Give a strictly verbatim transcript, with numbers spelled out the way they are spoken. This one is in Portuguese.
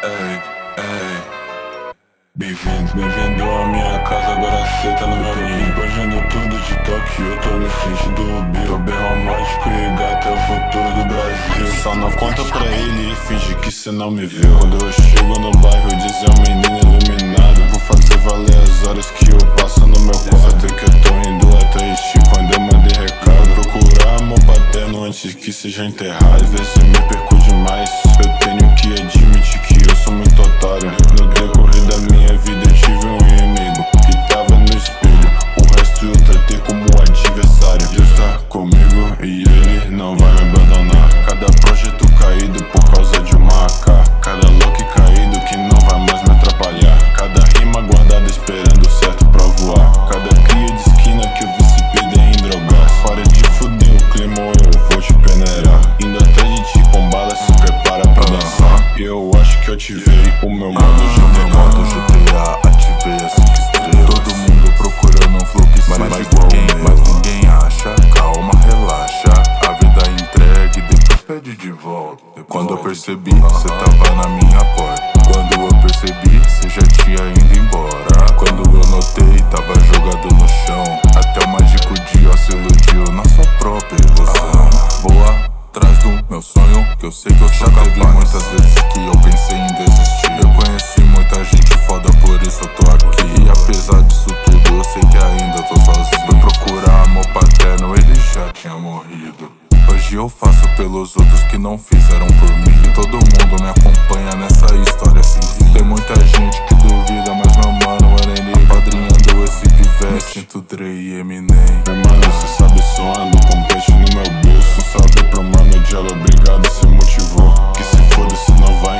Ei, ei. Bem-vindo, bem-vindo à minha casa, agora cê tá no meu ninho. Invadindo tudo de Tóquio, eu tô no sentido bio. Bem romântico e gato é o futuro do Brasil. Só não conta pra ele e finge que cê não me viu. Quando eu chego no bairro, diz é um menino iluminado. Vou fazer valer as horas que eu passo no meu quarto. Que eu tô indo atrás de ti quando eu mandei recado. Procurar amor paterno antes que seja enterrado. Às vezes me perco demais, eu tenho que admitir que eu sou muito otário. No decorrer da minha vida eu tive um inimigo que tava no espelho, o resto eu tratei como adversário. Deus tá comigo e ele não vai me abandonar. Cada projeto caído por causa de uma A K. Cada lock caído que não vai mais me atrapalhar. Cada rima guardada esperando o certo pra voar. Cada cria de esquina que eu vi se perder em drogas. Para de fuder o clima ou eu vou te peneirar. Indo atrás de ti com bala, se prepara pra dançar. E eu acho que eu ativei o meu modo G T A. Modo G T A, ativei as cinco estrelas. Todo mundo procurando um flow que seja mas igual ninguém, ao meu. Mas ninguém acha, calma, relaxa. A vida entregue, depois pede de volta. Quando eu percebi, cê tava na minha porta. Quando eu percebi, cê já tinha ido embora. Quando eu notei, tava jogado no chão. Até o mágico dia se iludiu na sua própria ilusão. Vou atrás do meu sonho, que eu sei que eu já teve muitas vezes que eu pensei em desistir. Eu conheci muita gente foda, por isso eu tô aqui. E apesar disso tudo, eu sei que ainda tô sozinho. Fui procurar amor paterno, ele já tinha morrido. Hoje eu faço pelos outros que não fizeram por mim. E todo mundo me acompanha nessa história sem fim. Tem muita gente que duvida, mas meu mano, eu nem ligo. Padrinhando esse pivete, me sinto Dre e Eminem. Meu mano, cê sabe, suando com peixe no meu bolso. Salve pro mano Jello, obrigado, cê motivou. Que se foda, se não vai